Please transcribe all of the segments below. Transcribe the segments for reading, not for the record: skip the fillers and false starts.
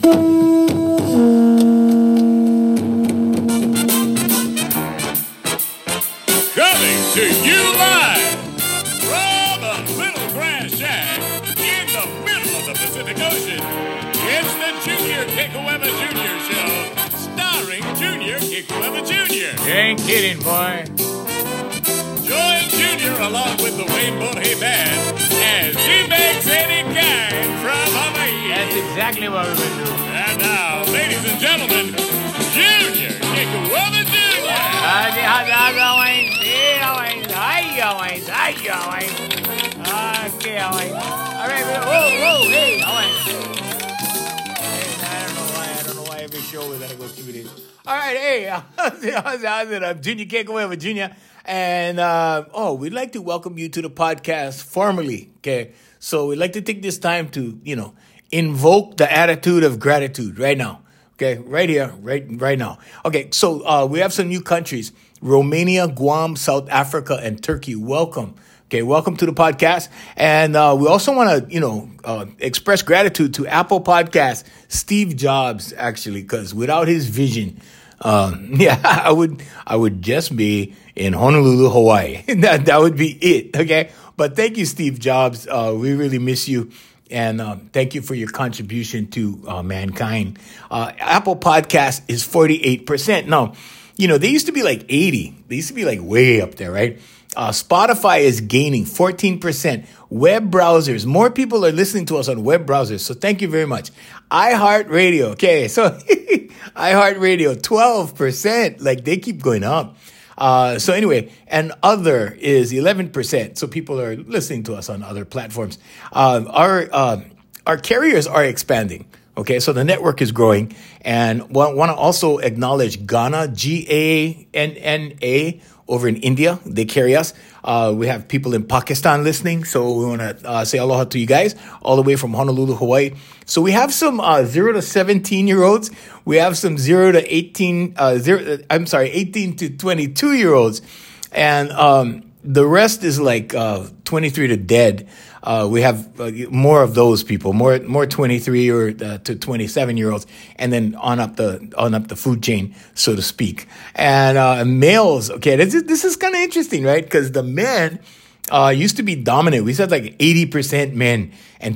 Coming to you live from a little grass shack in the middle of the Pacific Ocean. It's the Junior Kikuweba Jr. Show, starring Junior Kikuweba Jr. You ain't kidding, boy. Join Junior along with the Wayne Borje Band as he makes any kind from Hawaii. That's exactly what we're going to do. And now, ladies and gentlemen, Junior Kikuweba Jr. How's it going? Okay, all right. Whoa, hey, I don't know why every show we gotta go through this. All right, hey, how's it? I'm Junior Kikuweba Jr. And, we'd like to welcome you to the podcast formally, okay? So we'd like to take this time to, invoke the attitude of gratitude right now. Okay, right here, right now. Okay, so we have some new countries: Romania, Guam, South Africa, and Turkey. Welcome. Okay, welcome to the podcast. And we also want to, express gratitude to Apple Podcasts, Steve Jobs, actually, because without his vision, I would just be in Honolulu, Hawaii. that would be it. Okay, but thank you, Steve Jobs. We really miss you. And thank you for your contribution to mankind. Apple Podcast is 48%. Now, they used to be like 80. They used to be like way up there, right? Spotify is gaining 14%. Web browsers, more people are listening to us on web browsers. So thank you very much. iHeartRadio, okay, so iHeartRadio, 12%. Like they keep going up. So anyway, and other is 11%. So people are listening to us on other platforms. Our carriers are expanding. Okay, so the network is growing, and want to also acknowledge Ghana, GANNA, over in India. They carry us. We have people in Pakistan listening, so we want to say aloha to you guys all the way from Honolulu, Hawaii. So we have some 0 to 17-year-olds. We have some 18 to 22-year-olds, and the rest is like 23 to dead. We have more of those people, more 23 or to 27-year-olds, and then on up the food chain, so to speak. And males, okay, this is kind of interesting, right? Because the men used to be dominant. We said like 80% men and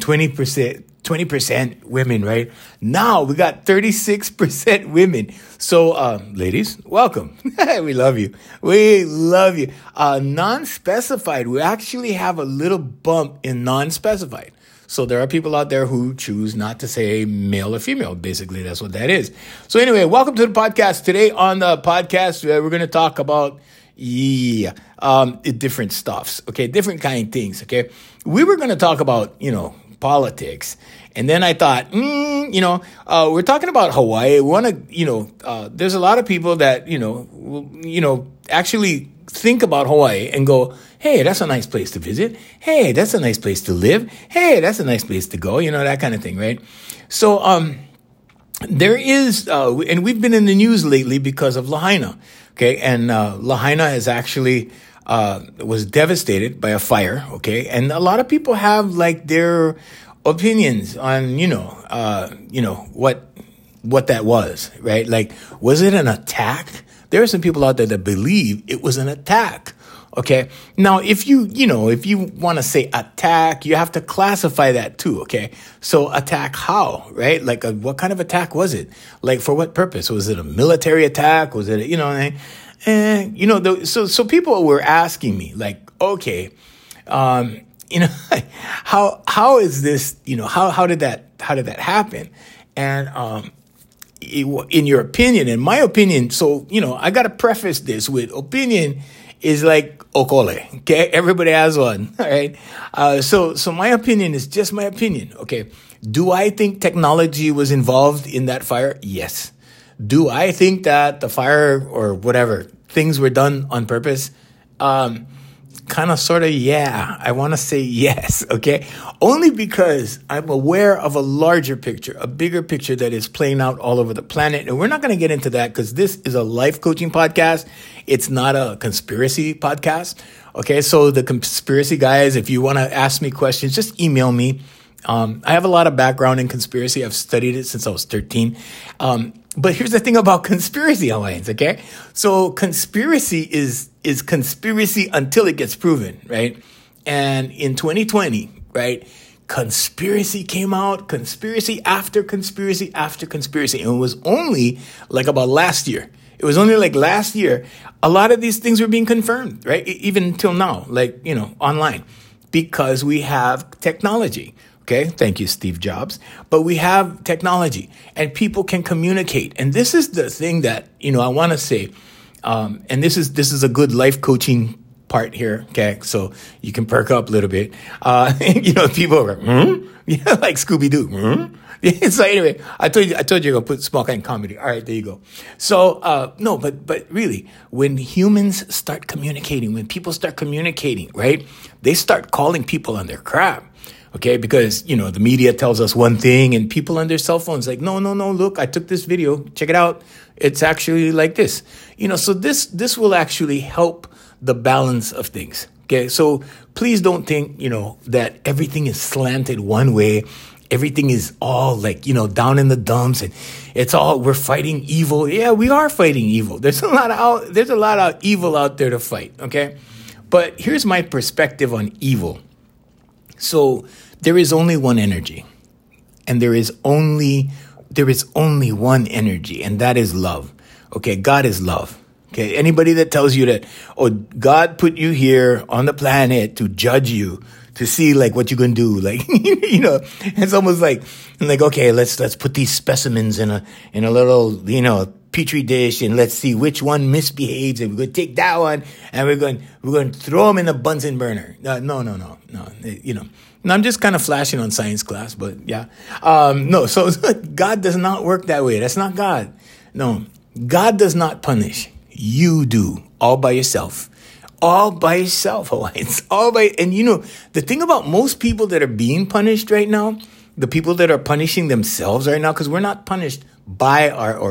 20% women, right? Now we got 36% women. So, ladies, welcome. We love you. We love you. Non-specified, we actually have a little bump in non-specified. So there are people out there who choose not to say male or female. Basically, that's what that is. So anyway, welcome to the podcast. Today on the podcast, we're going to talk about different stuffs. Okay, different kind of things. Okay, we were going to talk about politics, and then I thought, we're talking about Hawaii. We want to, there's a lot of people that actually think about Hawaii and go, hey, that's a nice place to visit. Hey, that's a nice place to live. Hey, that's a nice place to go. That kind of thing, right? So, there is, and we've been in the news lately because of Lahaina. Okay, and Lahaina is actually was devastated by a fire. Okay, and a lot of people have like their opinions on what that was, right? Like, was it an attack? There are some people out there that believe it was an attack. Okay, now if you want to say attack, you have to classify that too. Okay, so attack how, right? Like what kind of attack was it? Like for what purpose? Was it a military attack? Was it so people were asking me like, okay, how is this? How did that happen? And in your opinion, in my opinion, so I got to preface this with opinion is like okole, okay? Everybody has one, all right? So my opinion is just my opinion, okay? Do I think technology was involved in that fire? Yes. Do I think that the fire or whatever, things were done on purpose? Kind of, sort of, yeah. I want to say yes, okay? Only because I'm aware of a larger picture, a bigger picture that is playing out all over the planet. And we're not going to get into that because this is a life coaching podcast. It's not a conspiracy podcast, okay? So the conspiracy guys, if you want to ask me questions, just email me. I have a lot of background in conspiracy. I've studied it since I was 13. But here's the thing about conspiracy, Hawaiians, okay? So conspiracy is conspiracy until it gets proven, right? And in 2020, right, conspiracy came out, conspiracy after conspiracy after conspiracy. And it was only like about last year. It was only like last year, a lot of these things were being confirmed, right? Even until now, like, online, because we have technology. Okay, thank you, Steve Jobs. But we have technology and people can communicate. And this is the thing that, I want to say, and this is a good life coaching part here. Okay, so you can perk up a little bit. People are like Scooby-Doo. So anyway, I told you you're going to put small kind comedy. All right, there you go. So, no, but really, when humans start communicating, when people start communicating, right, they start calling people on their crap. Okay, because, the media tells us one thing and people on their cell phones like, no, look, I took this video. Check it out. It's actually like this. So this will actually help the balance of things. Okay, so please don't think, that everything is slanted one way. Everything is all like, down in the dumps and we're fighting evil. Yeah, we are fighting evil. There's a lot of evil out there to fight. Okay, but here's my perspective on evil. So there is only one energy, and there is only one energy, and that is love. Okay, God is love. Okay, anybody that tells you that, God put you here on the planet to judge you, to see like what you're gonna do, like it's almost like okay, let's put these specimens in a little petri dish and let's see which one misbehaves, and we're going to take that one and we're going to throw them in a Bunsen burner. No. And I'm just kind of flashing on science class, but yeah. No, so God does not work that way. That's not God. No, God does not punish. You do, all by yourself. All by yourself, Hawaiians. And the thing about most people that are being punished right now, the people that are punishing themselves right now, because we're not punished by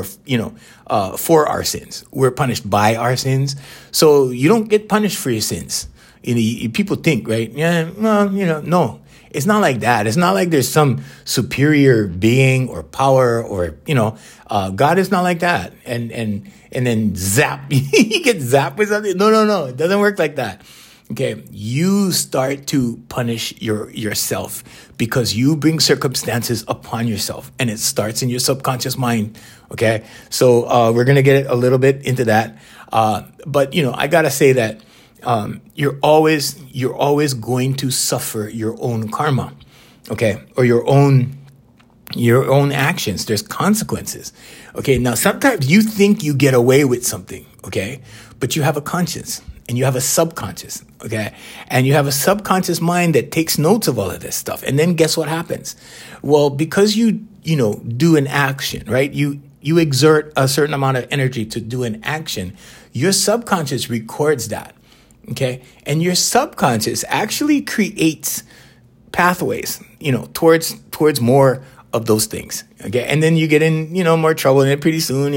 for our sins. We're punished by our sins. So you don't get punished for your sins. People think, right? Yeah, well, no. It's not like that. It's not like there's some superior being or power or, God is not like that. And then zap, you get zapped with something. No. It doesn't work like that. Okay. You start to punish yourself because you bring circumstances upon yourself, and it starts in your subconscious mind. Okay. So, we're going to get a little bit into that. But I got to say that, you're always going to suffer your own karma, okay, or your own actions. There's consequences, okay. Now, sometimes you think you get away with something, okay, but you have a conscience and you have a subconscious, okay, and you have a subconscious mind that takes notes of all of this stuff. And then guess what happens? Well, because you do an action, right? You exert a certain amount of energy to do an action. Your subconscious records that. Okay. And your subconscious actually creates pathways, towards more of those things. Okay. And then you get in, more trouble, and then pretty soon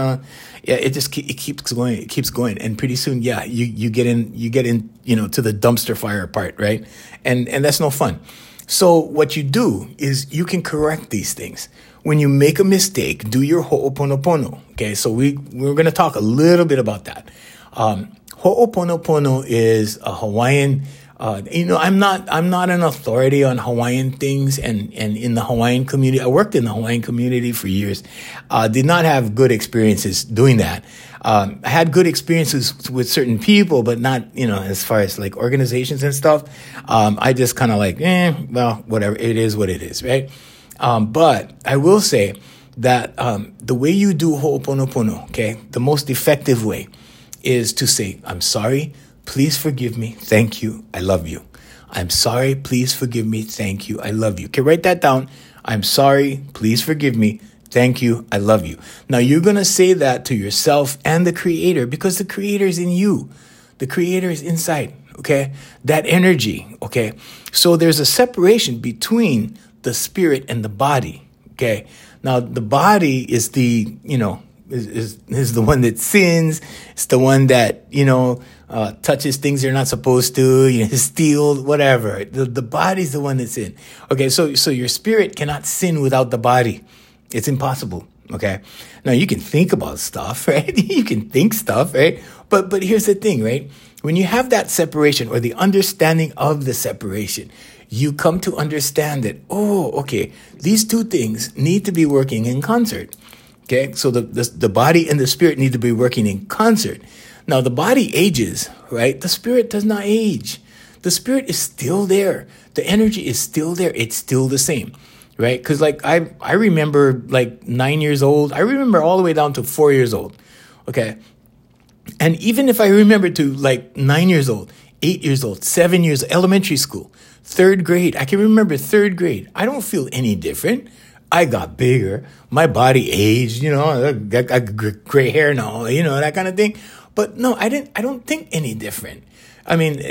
it keeps going. It keeps going. And pretty soon, you get in, to the dumpster fire part. Right. And that's no fun. So what you do is you can correct these things. When you make a mistake, do your ho'oponopono. Okay. So we're going to talk a little bit about that. Ho'oponopono is a Hawaiian, I'm not an authority on Hawaiian things and in the Hawaiian community. I worked in the Hawaiian community for years. Did not have good experiences doing that. I had good experiences with certain people, but not, as far as like organizations and stuff. I just kind of like, well, whatever. It is what it is, right? But I will say that, the way you do ho'oponopono, okay, the most effective way is to say, I'm sorry, please forgive me, thank you, I love you. I'm sorry, please forgive me, thank you, I love you. Okay, write that down. I'm sorry, please forgive me, thank you, I love you. Now you're going to say that to yourself and the Creator, because the Creator is in you. The Creator is inside, okay? That energy, okay? So there's a separation between the spirit and the body, okay? Now the body is the is the one that sins. It's the one that, touches things they're not supposed to, steal, whatever. The body's the one that's sin. Okay, so your spirit cannot sin without the body. It's impossible. Okay. Now you can think about stuff, right? You can think stuff, right? But here's the thing, right? When you have that separation or the understanding of the separation, you come to understand that, okay, these two things need to be working in concert. Okay. So the body and the spirit need to be working in concert. Now the body ages, right? The spirit does not age. The spirit is still there. The energy is still there. It's still the same. Right? Because I remember 9 years old. I remember all the way down to 4 years old. Okay. And even if I remember to 9 years old, 8 years old, 7 years, elementary school, third grade, I can remember third grade. I don't feel any different. I got bigger. My body aged, I got gray hair now, that kind of thing. But no, I don't think any different. I mean,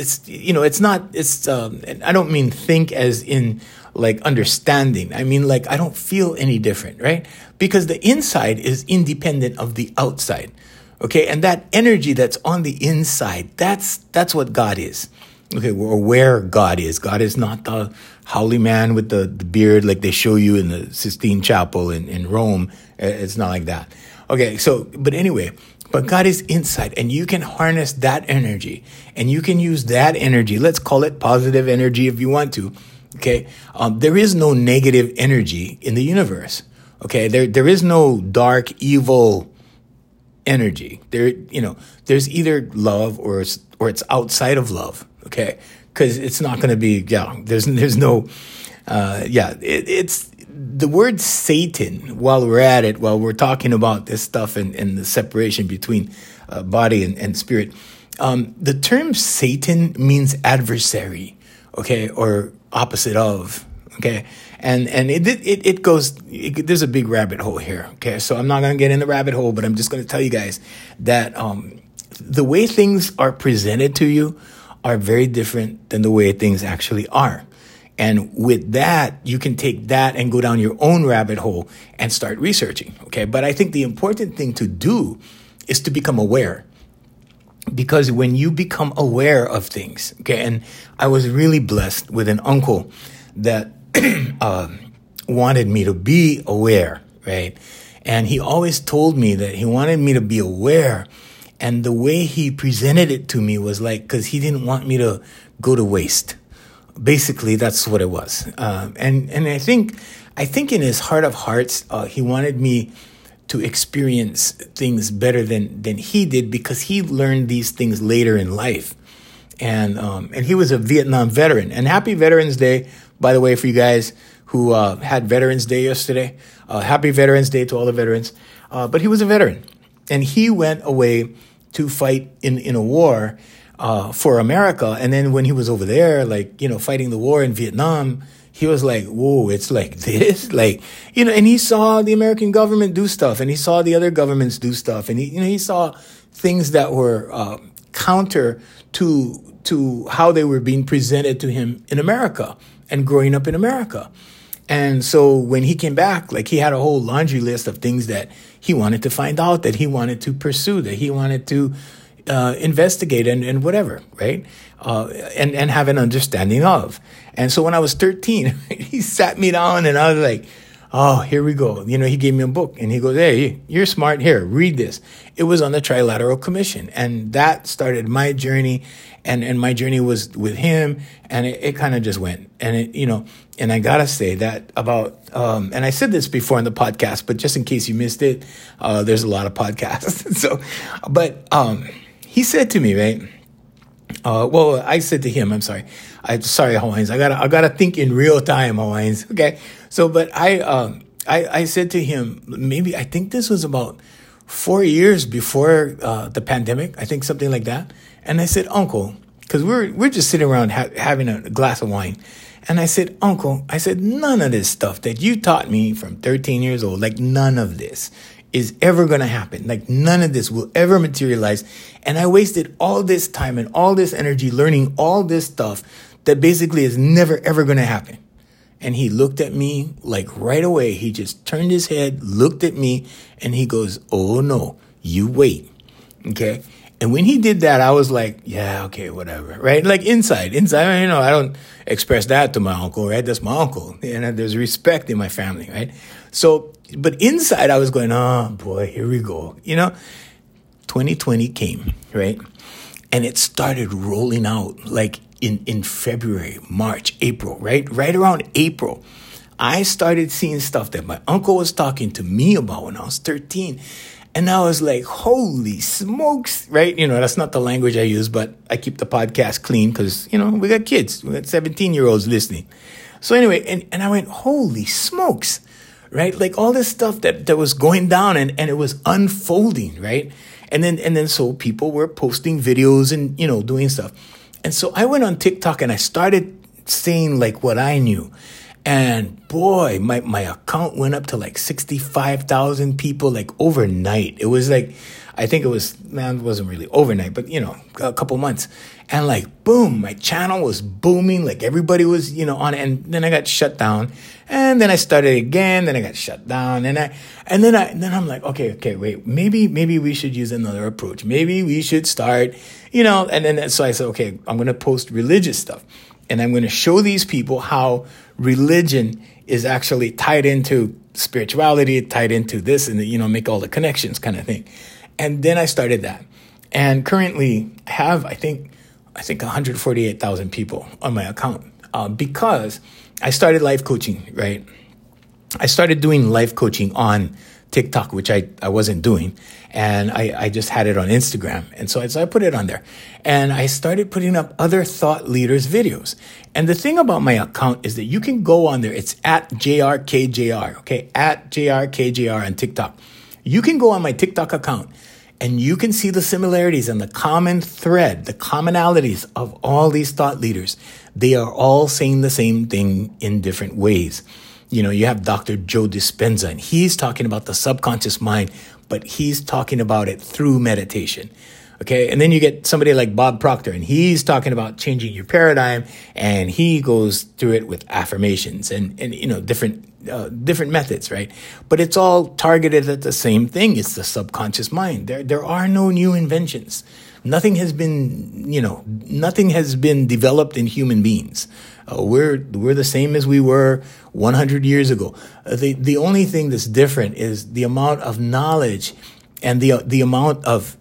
I don't mean think as in understanding. I mean, I don't feel any different, right? Because the inside is independent of the outside. Okay. And that energy that's on the inside, that's what God is. Okay. Or where God is. God is not the howly man with the beard like they show you in the Sistine Chapel in Rome. It's not like that. Okay. But anyway, but God is inside, and you can harness that energy, and you can use that energy. Let's call it positive energy if you want to. Okay. There is no negative energy in the universe. Okay. There is no dark, evil energy. There's either love or it's outside of love. Okay. Cause it's not going to be, there's no, it's the word Satan, while we're talking about this stuff and the separation between body and spirit. The term Satan means adversary. Okay. Or opposite of, okay? And it goes, there's a big rabbit hole here, okay? So I'm not going to get in the rabbit hole, but I'm just going to tell you guys that the way things are presented to you are very different than the way things actually are. And with that, you can take that and go down your own rabbit hole and start researching, okay? But I think the important thing to do is to become aware. Because when you become aware of things, okay, and I was really blessed with an uncle that wanted me to be aware, right? And he always told me that he wanted me to be aware. And the way he presented it to me was because he didn't want me to go to waste. Basically, that's what it was. And I think in his heart of hearts, he wanted me to experience things better than he did, because he learned these things later in life. And he was a Vietnam veteran. And happy Veterans Day, by the way, for you guys who had Veterans Day yesterday. Happy Veterans Day to all the veterans. But he was a veteran. And he went away to fight in a war for America. And then when he was over there, fighting the war in Vietnam, he was like, whoa, it's like this, and he saw the American government do stuff, and he saw the other governments do stuff. And he saw things that were counter to how they were being presented to him in America and growing up in America. And so when he came back, he had a whole laundry list of things that he wanted to find out, that he wanted to pursue, that he wanted to investigate and whatever, right? And have an understanding of. And so when I was 13, he sat me down and I was like, oh, here we go. He gave me a book and he goes, hey, you're smart. Here, read this. It was on the Trilateral Commission. And that started my journey. And my journey was with him. And it kind of just went. And and I got to say that about, and I said this before in the podcast, but just in case you missed it, there's a lot of podcasts. He said to me, right? I said to him, I'm sorry, Hawaiians. I gotta think in real time, Hawaiians. Okay. So, but I said to him, maybe, I think this was about 4 years before, the pandemic. I think something like that. And I said, Uncle, cause we're just sitting around having a glass of wine. And I said, Uncle, none of this stuff that you taught me from 13 years old, none of this is ever going to happen. None of this will ever materialize. And I wasted all this time and all this energy learning all this stuff that basically is never, ever going to happen. And he looked at me like right away. He just turned his head, looked at me, and he goes, "Oh no, you wait." Okay. And when he did that, I was like, yeah, okay, whatever, right? Like inside, I don't express that to my uncle, right? That's my uncle. And there's respect in my family, right? So, but inside I was going, oh boy, here we go. 2020 came, right? And it started rolling out like in February, March, April, right? Right around April, I started seeing stuff that my uncle was talking to me about when I was 13. And I was like, holy smokes, right? That's not the language I use, but I keep the podcast clean because, we got kids. We got 17-year-olds listening. So anyway, and I went, holy smokes, right? Like all this stuff that was going down and it was unfolding, right? And then so people were posting videos and, doing stuff. And so I went on TikTok and I started saying like what I knew. And boy, my account went up to like 65,000 people like overnight. It was like, I think it wasn't really overnight, but a couple months. And like, boom, my channel was booming. Like everybody was, on it. And then I got shut down. And then I started again. Then I got shut down. And then I'm like, okay, wait, maybe we should use another approach. Maybe we should start, and then so I said, okay, I'm going to post religious stuff. And I'm going to show these people how religion is actually tied into spirituality, tied into this, and make all the connections kind of thing. And then I started that. And currently I have, I think 148,000 people on my account because I started life coaching, right? I started doing life coaching on TikTok, which I wasn't doing. And I just had it on Instagram. And so I put it on there. And I started putting up other thought leaders videos. And the thing about my account is that you can go on there. It's at JRKJR, okay? At JRKJR on TikTok. You can go on my TikTok account and you can see the similarities and the common thread, the commonalities of all these thought leaders. They are all saying the same thing in different ways. You have Dr. Joe Dispenza, and he's talking about the subconscious mind, but he's talking about it through meditation. Okay. And then you get somebody like Bob Proctor, and he's talking about changing your paradigm, and he goes through it with affirmations and different methods, right? But it's all targeted at the same thing. It's the subconscious mind. There are no new inventions. Nothing has been developed in human beings. We're the same as we were 100 years ago. The only thing that's different is the amount of knowledge and the amount of,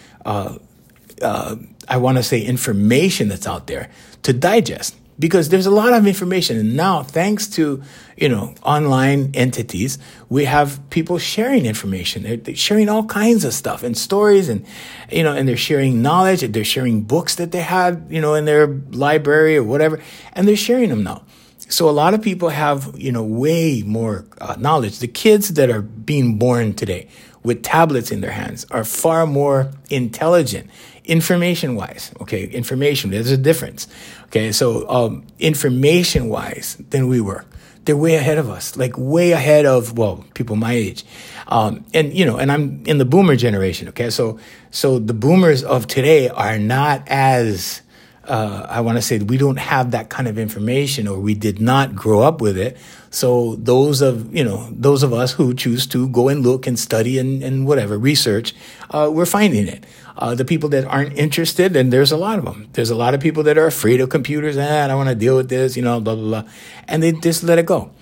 I want to say information that's out there to digest. Because there's a lot of information. And now, thanks to, online entities, we have people sharing information. They're sharing all kinds of stuff and stories and they're sharing knowledge. They're sharing books that they had, in their library or whatever. And they're sharing them now. So a lot of people have, way more knowledge. The kids that are being born today with tablets in their hands are far more intelligent, information-wise. Okay, information, there's a difference. Okay, so information-wise than we were. They're way ahead of us, like way ahead of, people my age. And I'm in the boomer generation, okay? So the boomers of today are not as, I want to say, we don't have that kind of information, or we did not grow up with it. So those of us who choose to go and look and study and whatever, research, we're finding it. The people that aren't interested, and there's a lot of them. There's a lot of people that are afraid of computers. I don't want to deal with this, blah, blah, blah. And they just let it go.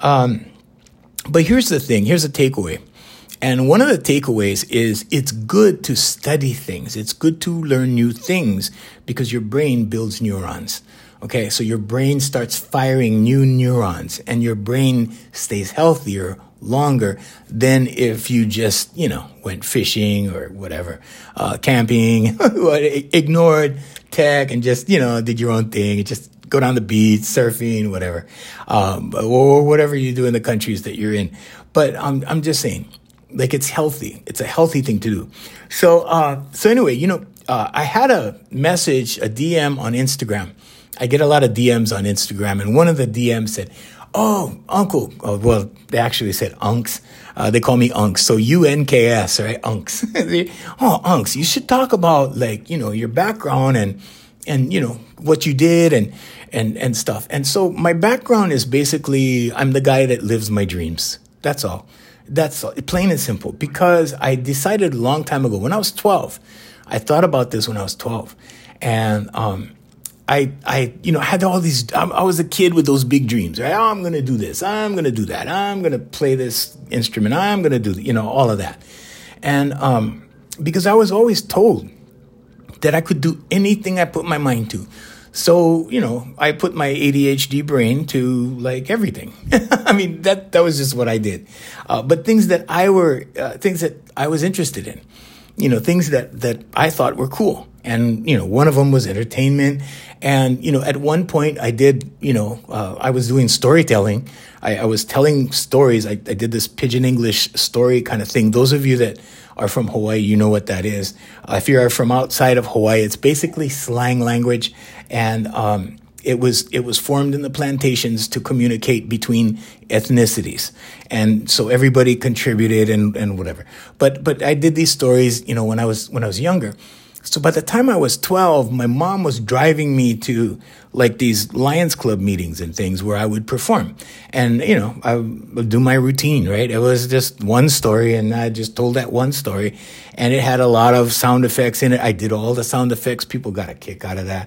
But here's the thing. Here's a takeaway. And one of the takeaways is it's good to study things. It's good to learn new things because your brain builds neurons. Okay, so your brain starts firing new neurons and your brain stays healthier longer than if you just, went fishing or whatever, camping, ignored tech and just, did your own thing. Just go down the beach, surfing, whatever, or whatever you do in the countries that you're in. But I'm just saying, like, it's healthy. It's a healthy thing to do. So anyway, I had a message, a DM on Instagram. I get a lot of DMs on Instagram, and one of the DMs said, "Oh, Uncle," they actually said Unks. They call me Unks. So UNKS, right? Unks. "Oh, Unks, you should talk about your background and, and what you did and stuff. And so my background is basically I'm the guy that lives my dreams. That's all. That's all, plain and simple. Because I decided a long time ago when I was 12. I thought about this when I was 12, and I had all these. I was a kid with those big dreams, right? Oh, I'm going to do this. I'm going to do that. I'm going to play this instrument. I'm going to do, all of that. And because I was always told that I could do anything I put my mind to. So, I put my ADHD brain to like everything. I mean, that was just what I did. But things that I was interested in, things that I thought were cool. And, one of them was entertainment. And, at one point I did, I was doing storytelling. I was telling stories. I did this Pidgin English story kind of thing. Those of you that are from Hawaii, you know what that is. If you are from outside of Hawaii, it's basically slang language. And it was formed in the plantations to communicate between ethnicities. And so everybody contributed and whatever. But I did these stories, when I was younger. So by the time I was 12, my mom was driving me to like these Lions Club meetings and things where I would perform. And, I would do my routine, right? It was just one story, and I just told that one story. And it had a lot of sound effects in it. I did all the sound effects. People got a kick out of that,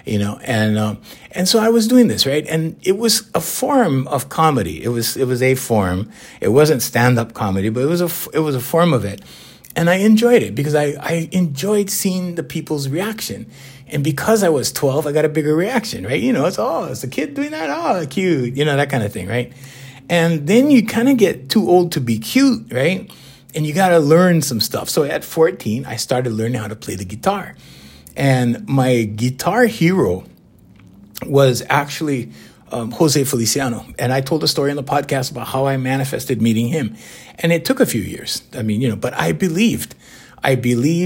and so I was doing this, right? And it was a form of comedy. It was a form. It wasn't stand-up comedy, but it was a form of it. And I enjoyed it because I enjoyed seeing the people's reaction. And because I was 12, I got a bigger reaction, right? It's a kid doing that. Oh, cute. That kind of thing, right? And then you kind of get too old to be cute, right? And you got to learn some stuff. So at 14, I started learning how to play the guitar. And my guitar hero was actually Jose Feliciano. And I told a story on the podcast about how I manifested meeting him. And it took a few years. I mean, but I believed, and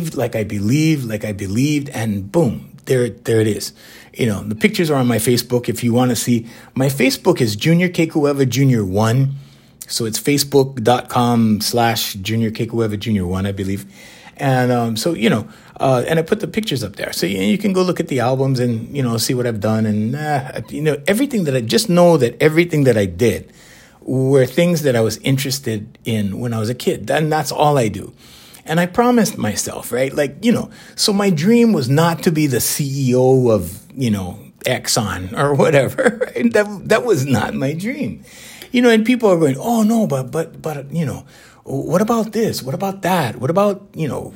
boom, there it is. The pictures are on my Facebook if you want to see. My Facebook is Junior Kekuewa Jr. 1. So it's facebook.com/Junior Kekuewa Jr. 1, I believe. And and I put the pictures up there. So you can go look at the albums and, see what I've done. And, everything that everything that I did were things that I was interested in when I was a kid. And that's all I do. And I promised myself, right? So my dream was not to be the CEO of, Exxon or whatever. Right? That was not my dream. And people are going, oh no, but what about this? What about that? What about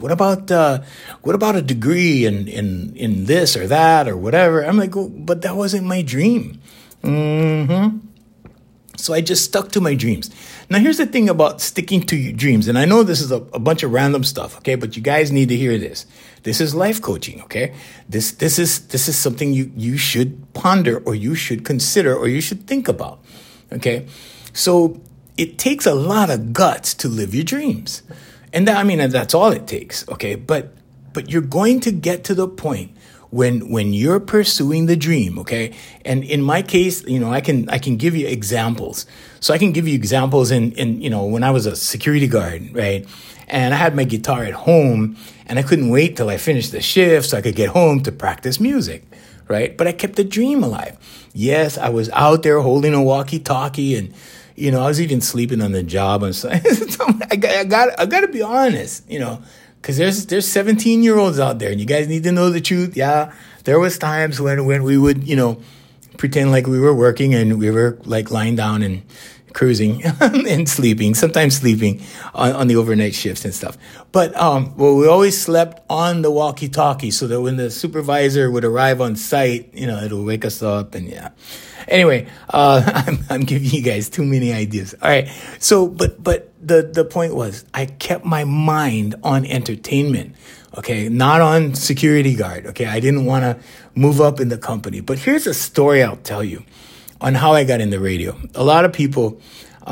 a degree in this or that or whatever? I'm like, oh, but that wasn't my dream. Mm-hmm. So I just stuck to my dreams. Now, here's the thing about sticking to your dreams. And I know this is a bunch of random stuff, okay? But you guys need to hear this. This is life coaching, okay? This is something you should ponder, or you should consider, or you should think about, okay? So it takes a lot of guts to live your dreams. And that's all it takes, okay? But you're going to get to the point when you're pursuing the dream, okay? And in my case, I can give you examples. So I can give you examples in when I was a security guard, right? And I had my guitar at home, and I couldn't wait till I finished the shift so I could get home to practice music, right? But I kept the dream alive. Yes, I was out there holding a walkie-talkie, and I was even sleeping on the job. And so I got to be honest, because there's 17-year-olds out there, and you guys need to know the truth. Yeah, there was times when we would, pretend like we were working, and we were like lying down and cruising and sometimes sleeping on the overnight shifts and stuff. But we always slept on the walkie-talkie so that when the supervisor would arrive on site, it'll wake us up. And yeah. Anyway, I'm giving you guys too many ideas. All right. So, but the point was, I kept my mind on entertainment. Okay. Not on security guard. Okay. I didn't want to move up in the company. But here's a story I'll tell you on how I got in the radio. A lot of people,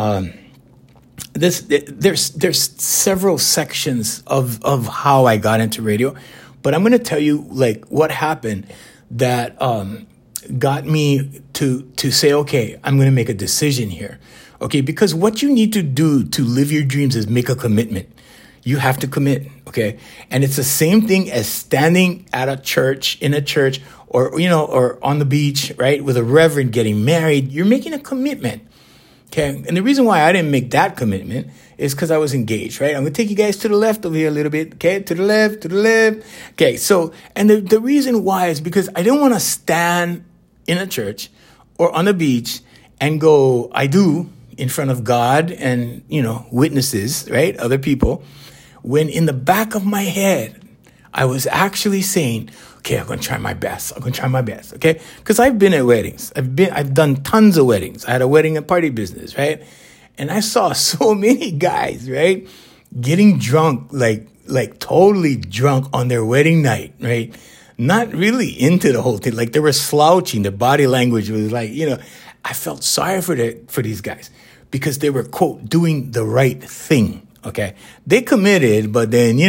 there's several sections of how I got into radio, but I'm going to tell you like what happened that, got me to say, okay, I'm going to make a decision here. Okay. Because what you need to do to live your dreams is make a commitment. You have to commit. Okay. And it's the same thing as standing at in a church, or on the beach, right, with a reverend getting married, you're making a commitment. Okay. And the reason why I didn't make that commitment is because I was engaged, right? I'm going to take you guys to the left over here a little bit. Okay. To the left, to the left. Okay. So, and the reason why is because I didn't want to stand in a church or on a beach and go, I do, in front of God and, witnesses, right? Other people, when in the back of my head, I was actually saying, okay, I'm going to try my best. Okay. Because I've been at weddings. I've done tons of weddings. I had a wedding and party business, right? And I saw so many guys, right, getting drunk, like totally drunk on their wedding night, right? Not really into the whole thing. Like they were slouching. Their body language was like, I felt sorry for these guys because they were, quote, doing the right thing. Okay. They committed, but then,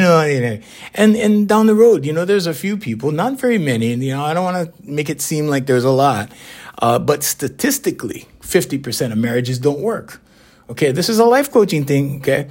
and down the road, there's a few people, not very many, and, I don't want to make it seem like there's a lot. But statistically, 50% of marriages don't work. Okay. This is a life coaching thing. Okay.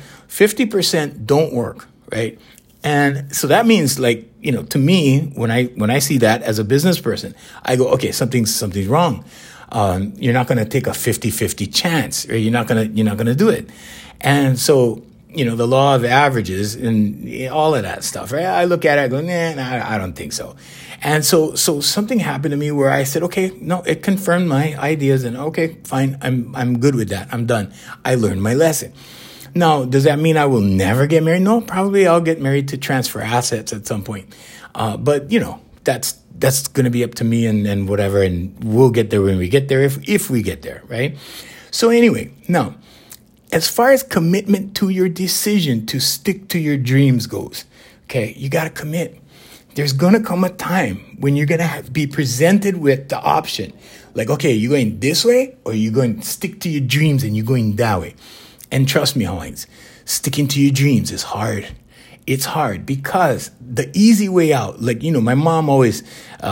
50% don't work. Right. And so that means to me, when I see that as a business person, I go, okay, something's wrong. You're not going to take a 50-50 chance, or you're not going to do it. And so, the law of averages and all of that stuff, right? I look at it, I go, nah, I don't think so. And so something happened to me where I said, okay, no, it confirmed my ideas, and okay, fine, I'm good with that. I'm done. I learned my lesson. Now, does that mean I will never get married? No, probably I'll get married to transfer assets at some point. But that's going to be up to me and whatever, and we'll get there when we get there, if we get there, right? So anyway, now, as far as commitment to your decision to stick to your dreams goes, okay, you got to commit. There's going to come a time when you're going to be presented with the option, like, okay, you going this way, or you going to stick to your dreams and you're going that way. And trust me, Hawaiians, sticking to your dreams is hard. It's hard because the easy way out, my mom always,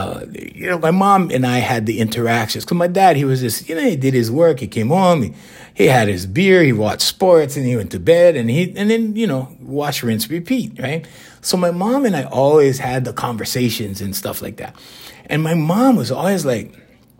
my mom and I had the interactions. Because my dad, he was just, he did his work. He came home, he had his beer, he watched sports, and he went to bed, and then, wash, rinse, repeat, right? So my mom and I always had the conversations and stuff like that. And my mom was always like,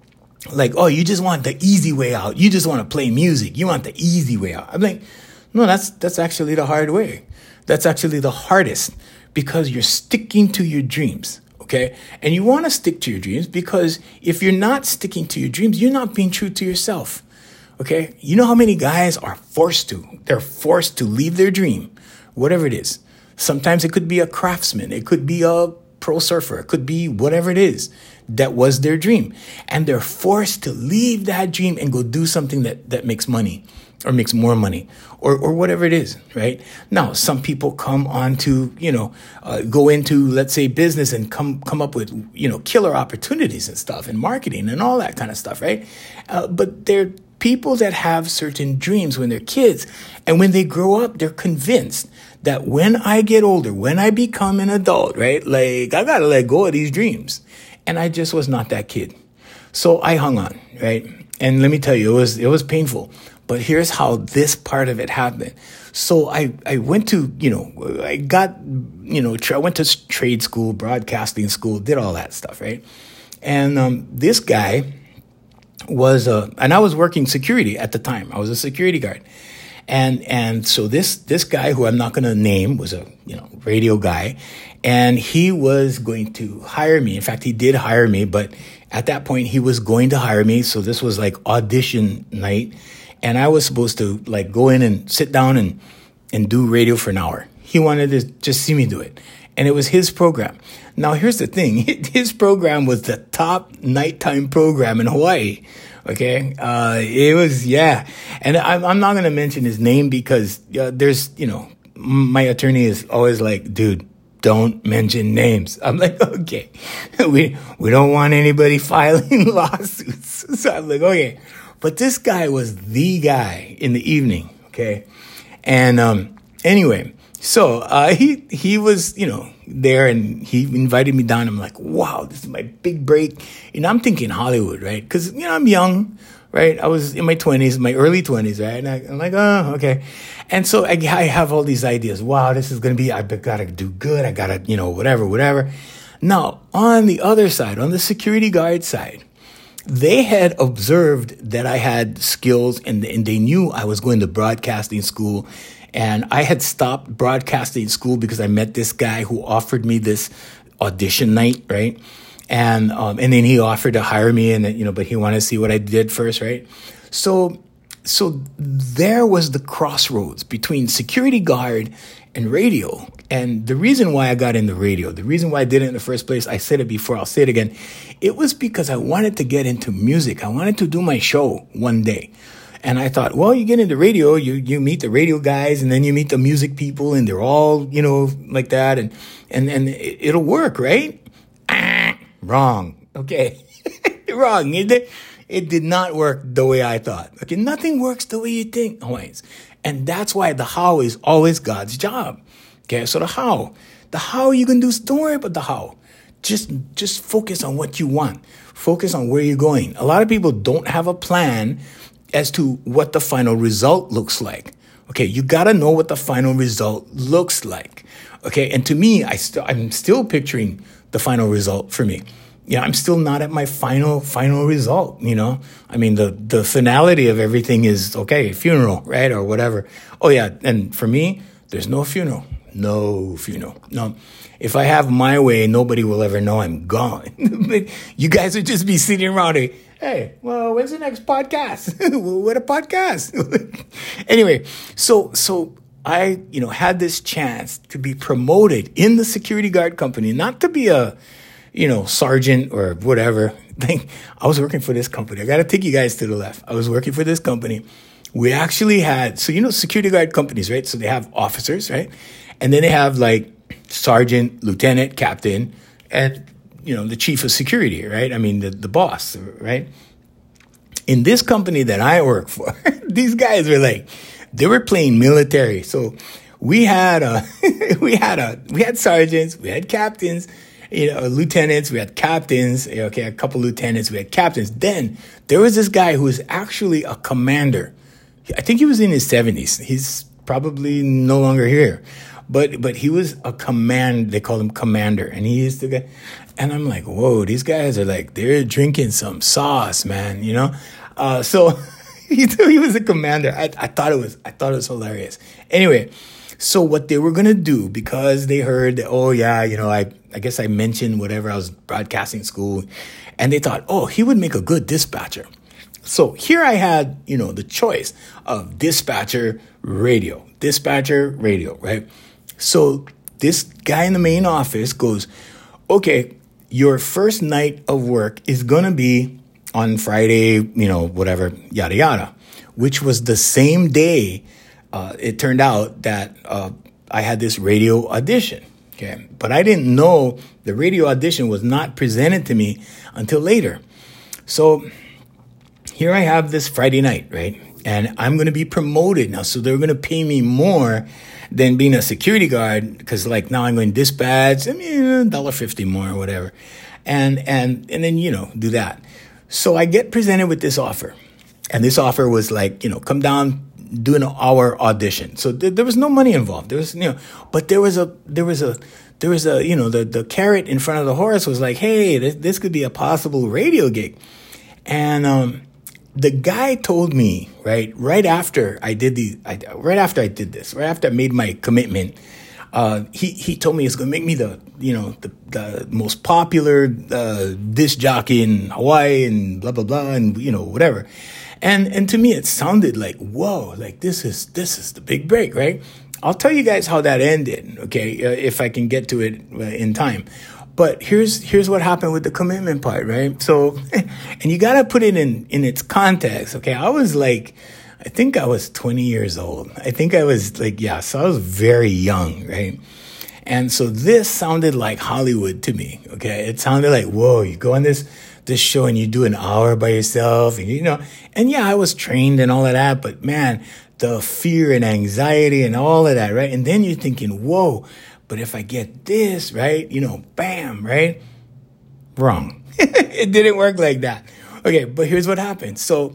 oh, you just want the easy way out. You just want to play music. You want the easy way out. I'm like, no, that's actually the hard way. That's actually the hardest, because you're sticking to your dreams, okay? And you want to stick to your dreams because if you're not sticking to your dreams, you're not being true to yourself, okay? You know how many guys are forced to? They're forced to leave their dream, whatever it is. Sometimes it could be a craftsman. It could be a pro surfer. It could be whatever it is that was their dream. And they're forced to leave that dream and go do something that makes money, or makes more money, or whatever it is, right? Now, some people come on to, go into, let's say, business and come up with, killer opportunities and stuff, and marketing and all that kind of stuff, right? But they're people that have certain dreams when they're kids, and when they grow up, they're convinced that when I get older, when I become an adult, right, I got to let go of these dreams. And I just was not that kid. So I hung on, right? And let me tell you, it was painful. But here's how this part of it happened. So I went to, I went to trade school, broadcasting school, did all that stuff, right? And this guy was, and I was working security at the time. I was a security guard. And so this guy, who I'm not going to name, was a, radio guy. And he was going to hire me. In fact, he did hire me, but at that point he was going to hire me. So this was like audition night. And I was supposed to go in and sit down and do radio for an hour. He wanted to just see me do it. And it was his program. Now, here's the thing. His program was the top nighttime program in Hawaii. Okay. It was, yeah. And I'm not going to mention his name because there's, my attorney is always like, dude, don't mention names. I'm like, okay, we don't want anybody filing lawsuits. So I'm like, okay. But this guy was the guy in the evening, okay? And anyway, so he was, there, and he invited me down. I'm like, wow, this is my big break. And I'm thinking Hollywood, right? Because, I'm young, right? I was in my 20s, my early 20s, right? And I'm like, oh, okay. And so I have all these ideas. Wow, this is going to be, I got to do good. I got to, whatever. Now, on the other side, on the security guard side, they had observed that I had skills and they knew I was going to broadcasting school. And I had stopped broadcasting school because I met this guy who offered me this audition night, right? And then he offered to hire me, and but he wanted to see what I did first, right? So there was the crossroads between security guard and radio. And the reason why I got into radio, the reason why I did it in the first place, I said it before, I'll say it again. It was because I wanted to get into music. I wanted to do my show one day. And I thought, well, you get into radio, you meet the radio guys, and then you meet the music people, and they're all, like that, and it'll work, right? Wrong. Okay. Wrong. It did not work the way I thought. Okay, nothing works the way you think always. And that's why the how is always God's job. Okay, so the how you can do, don't worry about the how. Just focus on what you want. Focus on where you're going. A lot of people don't have a plan as to what the final result looks like. Okay, you got to know what the final result looks like. Okay, and to me, I'm still picturing the final result for me. I'm still not at my final result, I mean, the finality of everything is, okay, funeral, right, or whatever. Oh, yeah, and for me, there's no funeral. No funeral. No. If I have my way, nobody will ever know I'm gone. You guys would just be sitting around here, hey, well, when's the next podcast? What a podcast. Anyway, so I, had this chance to be promoted in the security guard company, not to be a, sergeant or whatever. I was working for this company. I got to take you guys to the left. I was working for this company. We actually had, security guard companies, right? So they have officers, right? And then they have like sergeant, lieutenant, captain, and, the chief of security, right? I mean, the boss, right? In this company that I work for, these guys were they were playing military. So we had we had sergeants, we had captains, lieutenants, we had captains, okay, a couple lieutenants, we had captains. Then there was this guy who was actually a commander. I think he was in his 70s. He's probably no longer here. But he was a they called him commander. And he used to get, and I'm like, whoa, these guys are they're drinking some sauce, man, So he was a commander. I thought it was hilarious. Anyway, so what they were going to do, because they heard that, oh yeah, I guess I mentioned whatever, I was broadcasting school, and they thought, oh, he would make a good dispatcher. So here I had, the choice of dispatcher, radio, right? So this guy in the main office goes, okay, your first night of work is going to be on Friday, whatever, yada, yada, which was the same day. It turned out that I had this radio audition. Okay. But I didn't know the radio audition was not presented to me until later. So here I have this Friday night, right? And I'm going to be promoted now. So they're going to pay me more than being a security guard, because now I'm going to dispatch, $1.50 more or whatever. And then, do that. So I get presented with this offer. And this offer was come down, do an hour audition. So there was no money involved. There was, but there was the carrot in front of the horse was hey, this could be a possible radio gig. And, the guy told me, right after I did this, right after I made my commitment, he told me it's going to make me the most popular disc jockey in Hawaii and blah blah blah and whatever, and to me it sounded like, whoa, this is the big break, right? I'll tell you guys how that ended, okay, if I can get to it in time. But here's what happened with the commitment part, right? So, and you got to put it in its context, okay? I was I think I was 20 years old. I think I was so I was very young, right? And so this sounded like Hollywood to me, okay? It sounded like, whoa, you go on this show and you do an hour by yourself, and and yeah, I was trained and all of that, but man, the fear and anxiety and all of that, right? And then you're thinking, whoa, but if I get this, right, bam, right? Wrong. It didn't work like that. Okay, but here's what happened. So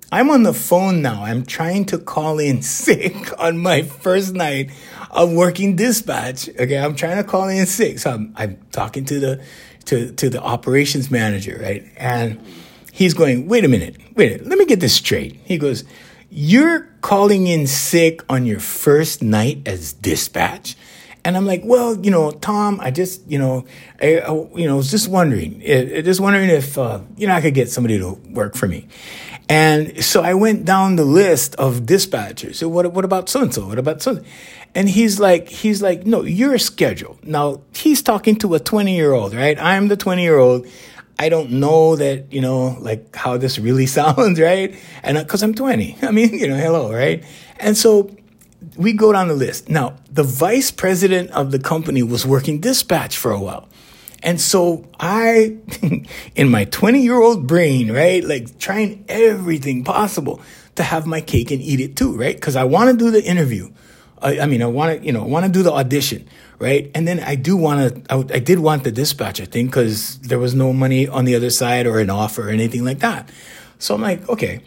I'm on the phone now. I'm trying to call in sick on my first night of working dispatch. Okay, I'm trying to call in sick. So I'm talking to the operations manager, right? And he's going, wait a minute, let me get this straight. He goes, you're calling in sick on your first night as dispatch? And I'm like, well, Tom, I just, I was just wondering if, I could get somebody to work for me. And so I went down the list of dispatchers. So what about so-and-so? What about so? And he's like, no, you're scheduled. Now he's talking to a 20-year-old, right? I'm the 20-year-old. I don't know that, like how this really sounds, right? And cause I'm 20, I mean, hello, right? And so we go down the list. Now, the vice president of the company was working dispatch for a while. And so I, in my 20-year-old brain, right, like trying everything possible to have my cake and eat it too, right? Because I want to do the interview. I want to do the audition, right? And then I did want the dispatcher thing because there was no money on the other side or an offer or anything like that. So I'm like, okay.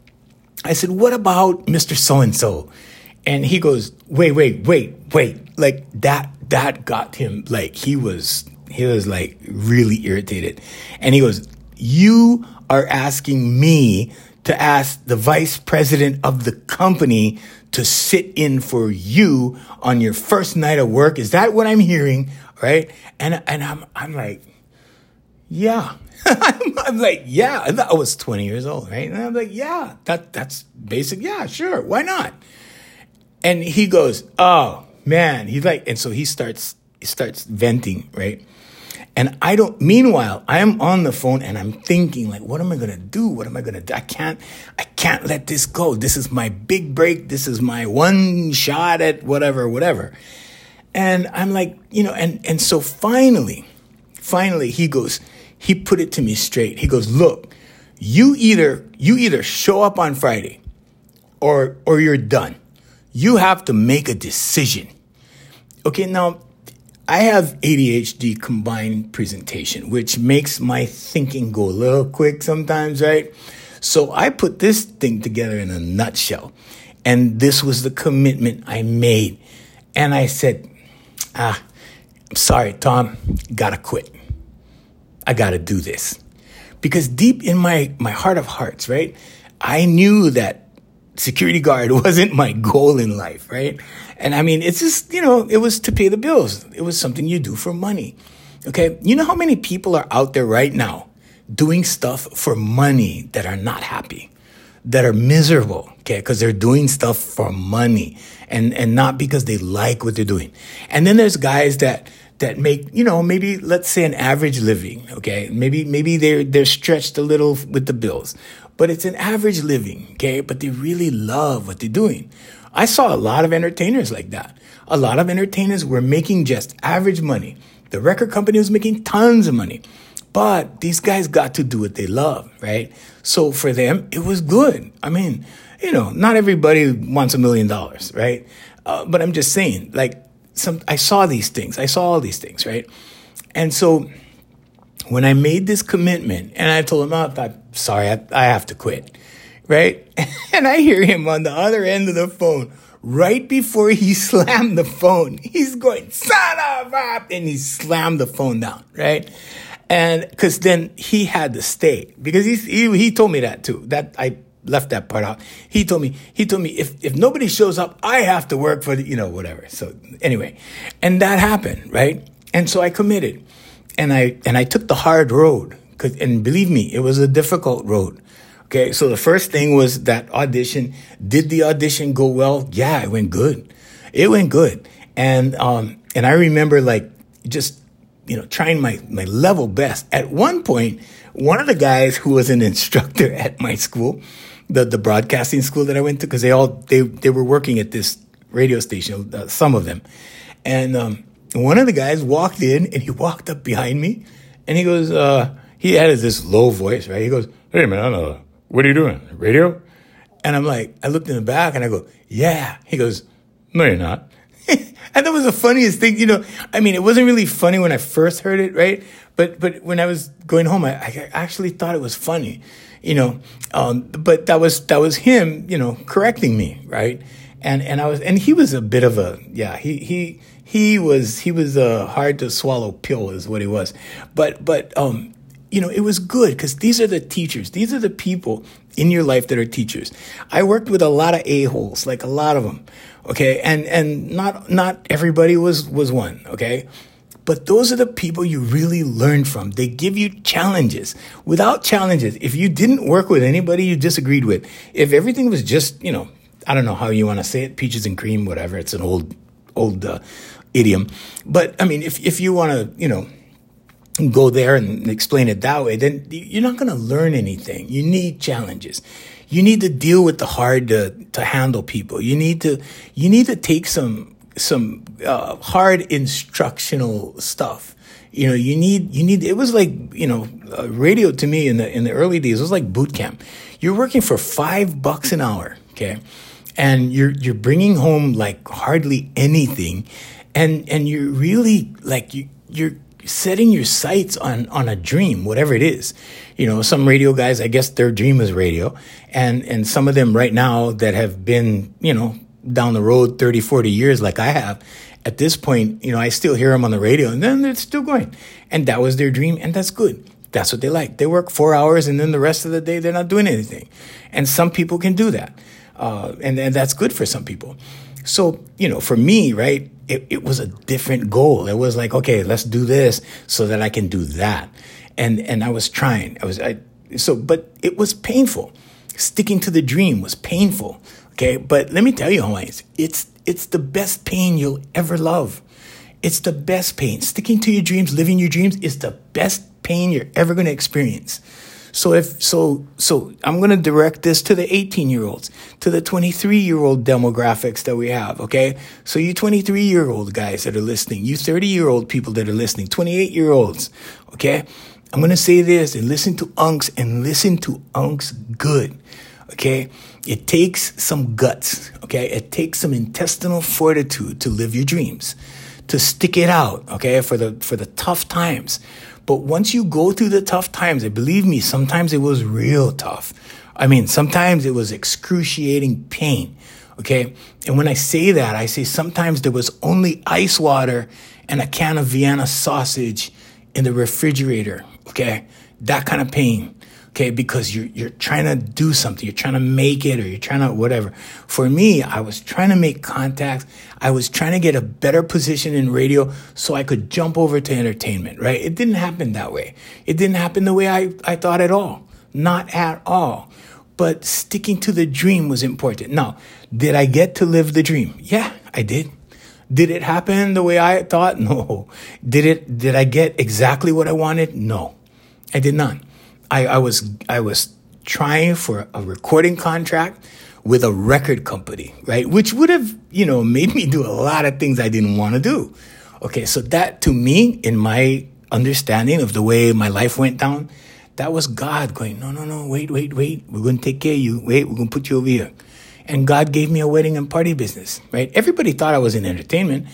I said, what about Mr. So-and-so? And he goes, wait. Like that got him, like he was like really irritated. And he goes, you are asking me to ask the vice president of the company to sit in for you on your first night of work? Is that what I'm hearing? Right? And I'm like, yeah. I'm like, yeah. I was 20 years old, right? And I'm like, yeah, that's basic. Yeah, sure. Why not? And he goes, oh man. He's like, and so he starts venting, right? And meanwhile, I am on the phone and I'm thinking like, what am I going to do? What am I going to do? I can't let this go. This is my big break. This is my one shot at whatever. And I'm like, and so finally he put it to me straight. He goes, look, you either show up on Friday or you're done. You have to make a decision. Okay. Now, I have ADHD combined presentation, which makes my thinking go a little quick sometimes, right? So I put this thing together in a nutshell. And this was the commitment I made. And I said, I'm sorry, Tom, gotta quit. I gotta do this. Because deep in my heart of hearts, right, I knew that security guard wasn't my goal in life, right? And I mean, it's just, it was to pay the bills. It was something you do for money. Okay. You know how many people are out there right now doing stuff for money that are not happy, that are miserable, okay? Because they're doing stuff for money and not because they like what they're doing. And then there's guys that make, maybe let's say an average living, okay? Maybe they're stretched a little with the bills, but it's an average living, okay? But they really love what they're doing. I saw a lot of entertainers like that. A lot of entertainers were making just average money. The record company was making tons of money. But these guys got to do what they love, right? So for them, it was good. I mean, not everybody wants $1 million, right? But I'm just saying, like, I saw all these things, right? And so when I made this commitment and I told him, I'm sorry, I have to quit, right? And I hear him on the other end of the phone right before he slammed the phone. He's going, son of a, and he slammed the phone down, right? And because then he had to stay because he told me that too, that I left that part out. He told me if nobody shows up, I have to work for the, whatever. So anyway, and that happened, right? And so I committed and I took the hard road and believe me, it was a difficult road. Okay. So the first thing was that audition. Did the audition go well? Yeah, it went good. And I remember like just, trying my level best. At one point, one of the guys who was an instructor at my school, the broadcasting school that I went to, because they were working at this radio station, some of them. And one of the guys walked in and he walked up behind me and he goes, he had this low voice, right? He goes, hey man, what are you doing? Radio? And I'm like, I looked in the back and I go, yeah. He goes, no, you're not. And that was the funniest thing, I mean, it wasn't really funny when I first heard it, right? But when I was going home, I actually thought it was funny, But that was him, correcting me, right? And he was a bit of a, he was a hard to swallow pill is what he was. But it was good because these are the teachers. These are the people in your life that are teachers. I worked with a lot of a-holes, like a lot of them. Okay. And not everybody was one. Okay. But those are the people you really learn from. They give you challenges. Without challenges, if you didn't work with anybody you disagreed with, if everything was just, I don't know how you want to say it, peaches and cream, whatever. It's an old idiom. But I mean, if you want to, go there and explain it that way, then you're not going to learn anything. You need challenges. You need to deal with the hard to handle people. You need to take some hard instructional stuff. You need, it was like, radio to me in the early days, it was like boot camp. You're working for $5 an hour. Okay. And you're bringing home like hardly anything. And you're really like, you're setting your sights on a dream, whatever it is. Some radio guys, I guess their dream is radio. And some of them right now that have been, down the road 30, 40 years like I have, at this point, I still hear them on the radio and then it's still going. And that was their dream and that's good. That's what they like. They work 4 hours and then the rest of the day they're not doing anything. And some people can do that. And that's good for some people. So, for me, right, it was a different goal. It was like, okay, let's do this so that I can do that. And I was trying. But it was painful. Sticking to the dream was painful. Okay, but let me tell you, Hawaiians, it's the best pain you'll ever love. It's the best pain. Sticking to your dreams, living your dreams is the best pain you're ever going to experience. So I'm going to direct this to the 18-year-olds, to the 23-year-old demographics that we have, okay? So you 23-year-old guys that are listening, you 30-year-old people that are listening, 28-year-olds, okay? I'm going to say this and listen to Unks and listen to Unks good, okay? It takes some guts, okay? It takes some intestinal fortitude to live your dreams, to stick it out, okay, for the tough times. But once you go through the tough times, and believe me, sometimes it was real tough. I mean, sometimes it was excruciating pain, okay? And when I say that, I say sometimes there was only ice water and a can of Vienna sausage in the refrigerator, okay? That kind of pain. Okay, because you're trying to do something, you're trying to make it, or you're trying to whatever. For me, I was trying to make contacts. I was trying to get a better position in radio so I could jump over to entertainment, right? It didn't happen that way. It didn't happen the way I thought at all. Not at all. But sticking to the dream was important. Now, did I get to live the dream? Yeah, I did. Did it happen the way I thought? No. Did I get exactly what I wanted? No, I did not. I was trying for a recording contract with a record company, right? Which would have, made me do a lot of things I didn't want to do. Okay, so that to me, in my understanding of the way my life went down, that was God going, no, wait. We're going to take care of you. Wait, we're going to put you over here. And God gave me a wedding and party business, right? Everybody thought I was in entertainment.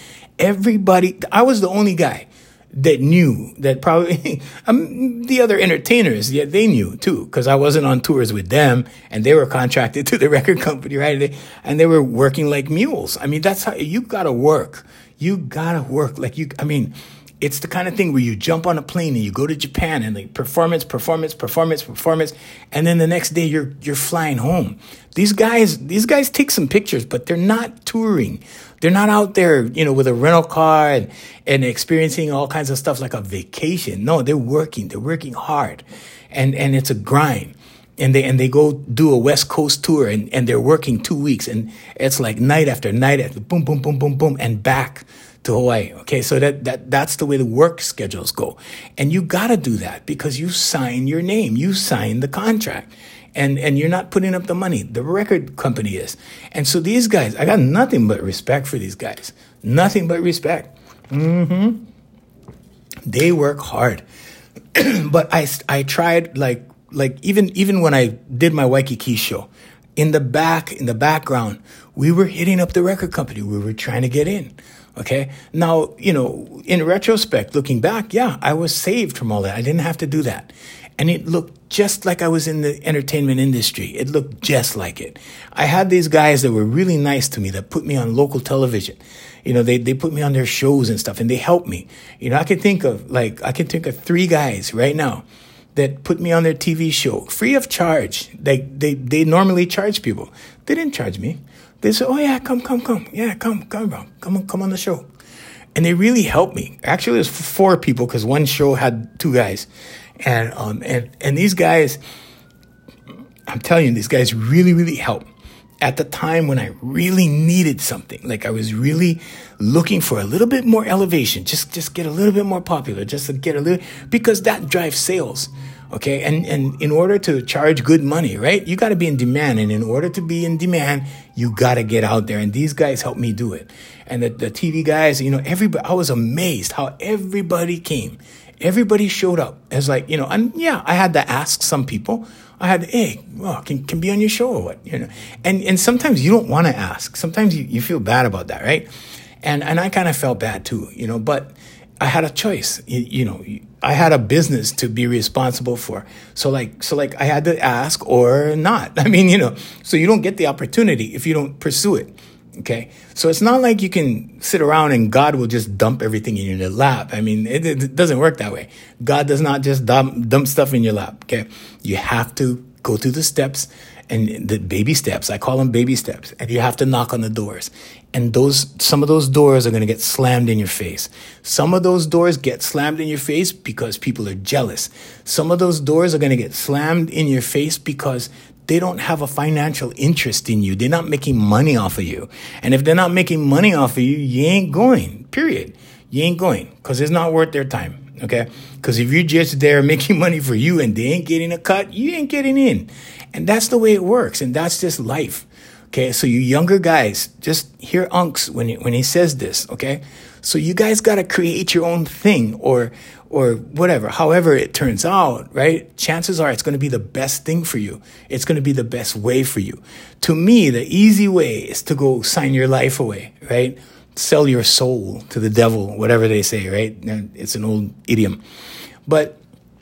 I was the only guy that knew that probably the other entertainers, yeah, they knew too, because I wasn't on tours with them and they were contracted to the record company, right? And they were working like mules. I mean, that's how you gotta work. You gotta work it's the kind of thing where you jump on a plane and you go to Japan and like performance, and then the next day you're flying home. These guys take some pictures, but they're not touring. They're not out there, with a rental car and experiencing all kinds of stuff like a vacation. No, they're working. They're working hard, and it's a grind. And they go do a West Coast tour and they're working 2 weeks, and it's like night after night after boom, boom, boom, boom, boom, and back to Hawaii. Okay, so that's the way the work schedules go. And you got to do that because you sign your name. You sign the contract. And you're not putting up the money. The record company is. And so these guys, I got nothing but respect for these guys. Nothing but respect. Mm-hmm. They work hard. But I tried like even when I did my Waikiki show, in the background, we were hitting up the record company. We were trying to get in. Okay. Now, in retrospect, looking back, yeah, I was saved from all that. I didn't have to do that. and it looked just like I was in the entertainment industry. It looked just like it. I had these guys that were really nice to me that put me on local television. They put me on their shows and stuff, and they helped me. I can think of 3 guys right now that put me on their TV show free of charge. They normally charge people. They didn't charge me. They said, "Oh yeah, come. Yeah, come, bro. Come on the show." And they really helped me. Actually, it was 4 people because one show had 2 guys. And these guys, I'm telling you, these guys really, really helped at the time when I really needed something. Like I was really looking for a little bit more elevation, just get a little bit more popular, just to get a little, because that drives sales. Okay. And in order to charge good money, right, you got to be in demand. And in order to be in demand, you got to get out there. And these guys helped me do it. And the TV guys, everybody, I was amazed how everybody came. Everybody showed up. It's like, and yeah, I had to ask some people. I had, hey, well, can be on your show or what? And sometimes you don't want to ask. Sometimes you feel bad about that, right? And I kind of felt bad too, but I had a choice. I had a business to be responsible for. So like I had to ask or not. I mean, so you don't get the opportunity if you don't pursue it. Okay. So it's not like you can sit around and God will just dump everything in your lap. I mean, it doesn't work that way. God does not just dump stuff in your lap. Okay. You have to go through the steps, and the baby steps. I call them baby steps. And you have to knock on the doors. And some of those doors are going to get slammed in your face. Some of those doors get slammed in your face because people are jealous. Some of those doors are going to get slammed in your face because they don't have a financial interest in you. They're not making money off of you. And if they're not making money off of you, you ain't going, period. You ain't going because it's not worth their time, okay? Because if you're just there making money for you and they ain't getting a cut, you ain't getting in. And that's the way it works, and that's just life, okay? So you younger guys, just hear Unks when he says this, okay? So you guys got to create your own thing or whatever, however it turns out, right? Chances are it's going to be the best thing for you. It's going to be the best way for you. To me, the easy way is to go sign your life away, right? Sell your soul to the devil, whatever they say, right? It's an old idiom. But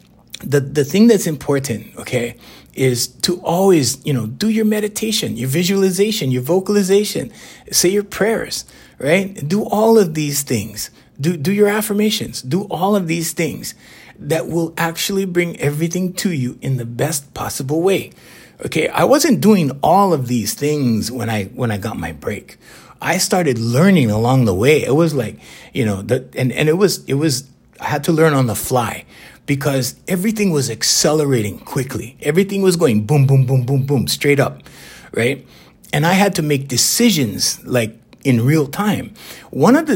the thing that's important, okay, is to always, do your meditation, your visualization, your vocalization, say your prayers, right? Do all of these things. Do your affirmations. Do all of these things that will actually bring everything to you in the best possible way. Okay, I wasn't doing all of these things when I got my break. I started learning along the way. It was like, it was I had to learn on the fly because everything was accelerating quickly. Everything was going boom, boom, boom, boom, boom, straight up, right? And I had to make decisions like in real time. One of the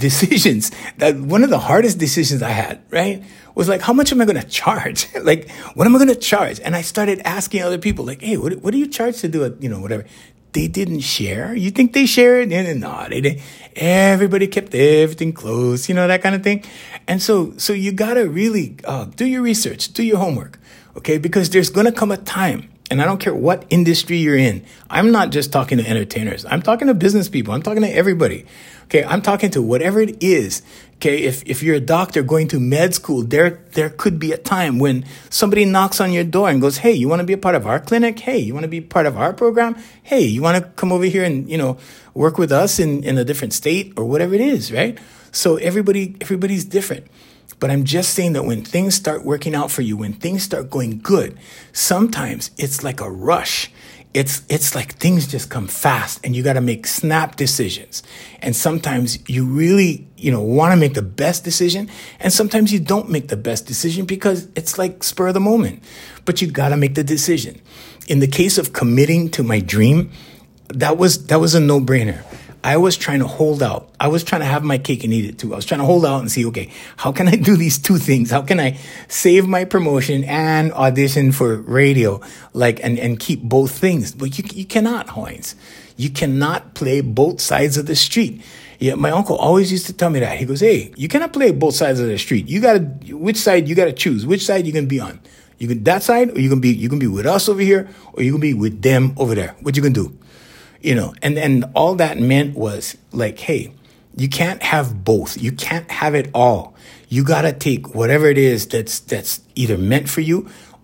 one of the hardest decisions I had, right, was like, how much am I going to charge? Like, what am I going to charge? And I started asking other people, like, hey, what do you charge to do it? Whatever. They didn't share. You think they shared? No, they didn't. Everybody kept everything close, that kind of thing. And so you got to really do your research, do your homework, okay? Because there's going to come a time, and I don't care what industry you're in. I'm not just talking to entertainers. I'm talking to business people. I'm talking to everybody, okay? I'm talking to whatever it is, okay? If you're a doctor going to med school, there could be a time when somebody knocks on your door and goes, hey, you want to be a part of our clinic? Hey, you want to be part of our program? Hey, you want to come over here and, work with us in a different state or whatever it is, right? So everybody's different. But I'm just saying that when things start working out for you, when things start going good, sometimes it's like a rush. It's like things just come fast and you got to make snap decisions. And sometimes you really, want to make the best decision. And sometimes you don't make the best decision because it's like spur of the moment. But you got to make the decision. In the case of committing to my dream, that was a no-brainer. I was trying to hold out. I was trying to have my cake and eat it too. I was trying to hold out and see, okay, how can I do these two things? How can I save my promotion and audition for radio, and keep both things? But you cannot, Hoynes. You cannot play both sides of the street. Yeah, my uncle always used to tell me that. He goes, hey, you cannot play both sides of the street. Which side you gotta choose? Which side you gonna be on? You can that side, or you can be with us over here, or you can be with them over there. What you gonna do? And all that meant was like, hey, you can't have both. You can't have it all. You got to take whatever it is that's either meant for you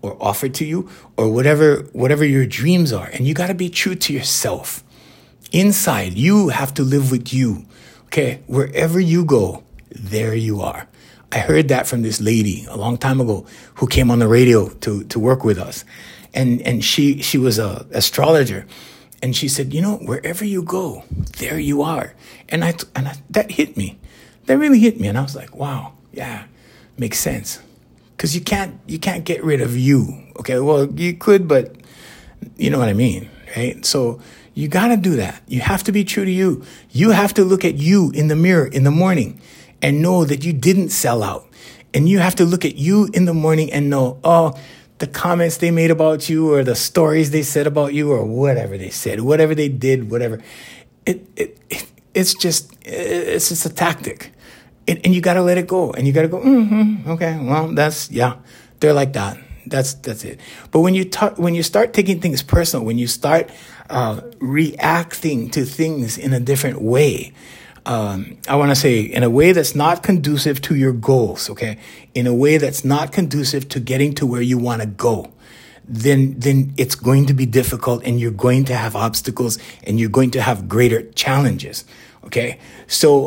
or offered to you, or whatever your dreams are. And you got to be true to yourself. Inside, you have to live with you. Okay, wherever you go, there you are. I heard that from this lady a long time ago who came on the radio to work with us. And she was a astrologer. And she said, wherever you go, there you are. And that hit me. That really hit me. And I was like, wow, yeah, makes sense. Because you can't get rid of you. Okay, well, you could, but you know what I mean, right? So you got to do that. You have to be true to you. You have to look at you in the mirror in the morning and know that you didn't sell out. And you have to look at you in the morning and know, the comments they made about you or the stories they said about you or whatever they said, whatever they did, whatever. It's just a tactic. And you got to let it go. And you got to go, okay, well, they're like that. That's it. But when you start taking things personal, when you start reacting to things in a different way, I want to say in a way that's not conducive to your goals, okay? In a way that's not conducive to getting to where you want to go, then it's going to be difficult and you're going to have obstacles and you're going to have greater challenges, okay? So,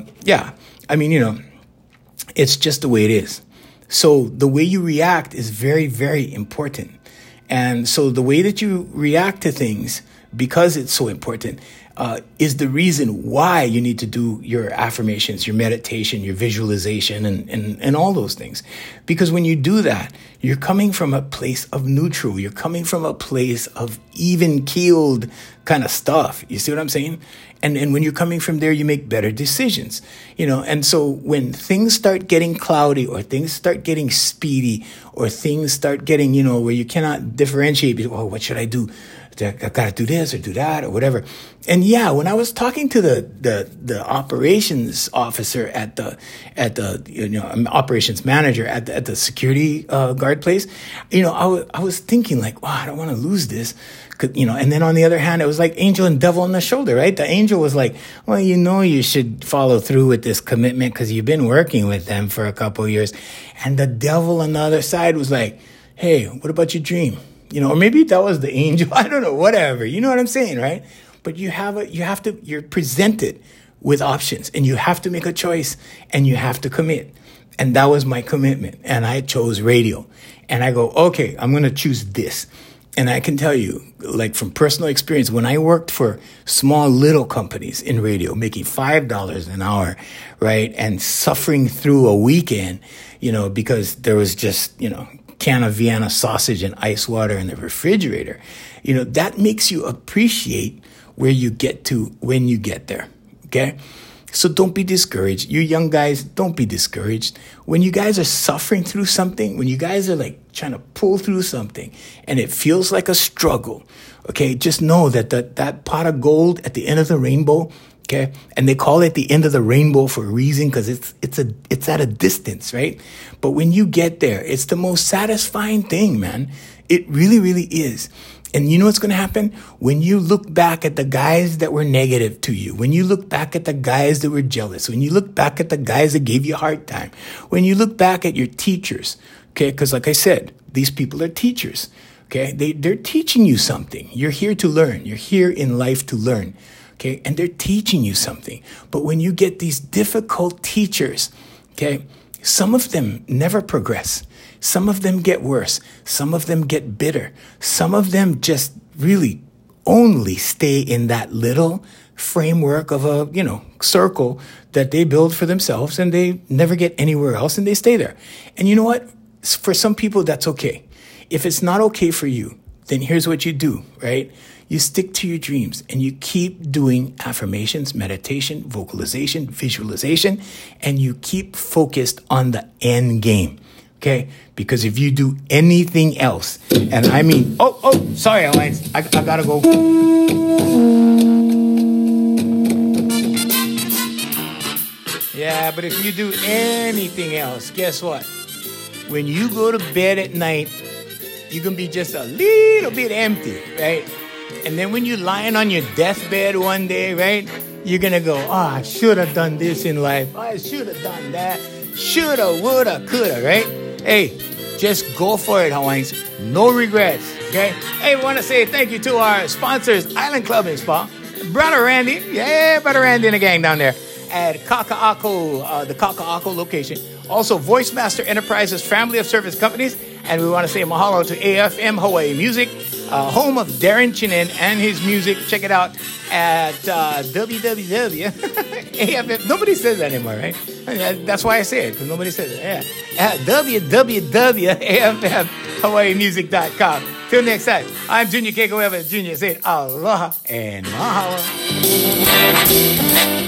it's just the way it is. So the way you react is very, very important. And so the way that you react to things, because it's so important, is the reason why you need to do your affirmations, your meditation, your visualization, and all those things. Because when you do that, you're coming from a place of neutral. You're coming from a place of even-keeled kind of stuff. You see what I'm saying? And when you're coming from there, you make better decisions, And so when things start getting cloudy or things start getting speedy or things start getting, where you cannot differentiate between, what should I do? I got to do this or do that or whatever. And yeah, when I was talking to the operations officer at the operations manager at the security guard place, I was thinking like, wow, I don't want to lose this. And then on the other hand, it was like angel and devil on the shoulder, right? The angel was like, well, you should follow through with this commitment because you've been working with them for a couple of years. And the devil on the other side was like, hey, what about your dream? Or maybe that was the angel. I don't know, whatever. You know what I'm saying, right? But you're presented with options and you have to make a choice and you have to commit. And that was my commitment. And I chose radio. And I go, okay, I'm going to choose this. And I can tell you, like from personal experience, when I worked for small little companies in radio, making $5 an hour, right? And suffering through a weekend, because there was just, can of Vienna sausage and ice water in the refrigerator, that makes you appreciate where you get to when you get there. Okay. So don't be discouraged. You young guys, don't be discouraged. When you guys are suffering through something, when you guys are like trying to pull through something and it feels like a struggle, okay, just know that that pot of gold at the end of the rainbow, okay, and they call it the end of the rainbow for a reason because it's at a distance, right? But when you get there, it's the most satisfying thing, man. It really, really is. And you know what's going to happen? When you look back at the guys that were negative to you, when you look back at the guys that were jealous, when you look back at the guys that gave you a hard time, when you look back at your teachers, okay, because like I said, these people are teachers, okay? They're teaching you something. You're here to learn. You're here in life to learn, okay? And they're teaching you something. But when you get these difficult teachers, okay, some of them never progress. Some of them get worse. Some of them get bitter. Some of them just really only stay in that little framework of a, circle that they build for themselves and they never get anywhere else and they stay there. And you know what? For some people, that's okay. If it's not okay for you, then here's what you do, right? You stick to your dreams and you keep doing affirmations, meditation, vocalization, visualization, and you keep focused on the end game. Okay, because if you do anything else, and I mean, sorry, Alliance, I gotta go. Yeah, but if you do anything else, guess what? When you go to bed at night, you're gonna be just a little bit empty, right? And then when you're lying on your deathbed one day, right, you're gonna go, I should have done this in life. I should have done that. Shoulda, woulda, coulda, right? Hey, Just go for it, Hawaiians. No regrets, okay? Hey, we want to say thank you to our sponsors, Island Club and Spa, Brother Randy, Brother Randy and the gang down there at Kaka'ako, the Kaka'ako location. Also, Voice Master Enterprises, family of service companies. And we want to say mahalo to AFM Hawaii Music, home of Darren Chinen and his music. Check it out at www. Nobody says that anymore, right? That's why I say it, because nobody says it. Yeah. At www.afmhawaiimusic.com. Till next time, I'm Junior Keikoewa Jr. saying aloha and mahalo.